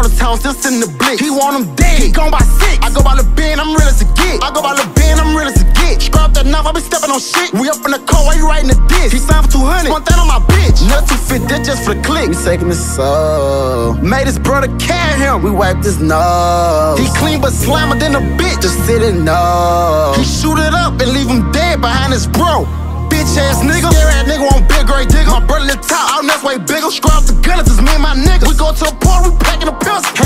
the town, still sitting the blick. He want him dead, he gone by 6. I go by the bin, I'm real as a get. I go by the bin, I'm real as a get. Scrub that knife, I be stepping on shit. We up in the car, why you writing the diss? He signed for 200, want that on my bitch. Nothing fit, that just for the click. We taking his soul. Made his brother carry him, we wiped his nose. He clean but slammer than a bitch, just sit and know. He shoot it up and leave him dead behind his bro. Bitch ass nigga, scary ass nigga on big grade digger. My brother lit top, out and that's way bigger. Scrub the gunners, it's me and my niggas. We go to a party, we packing the pills.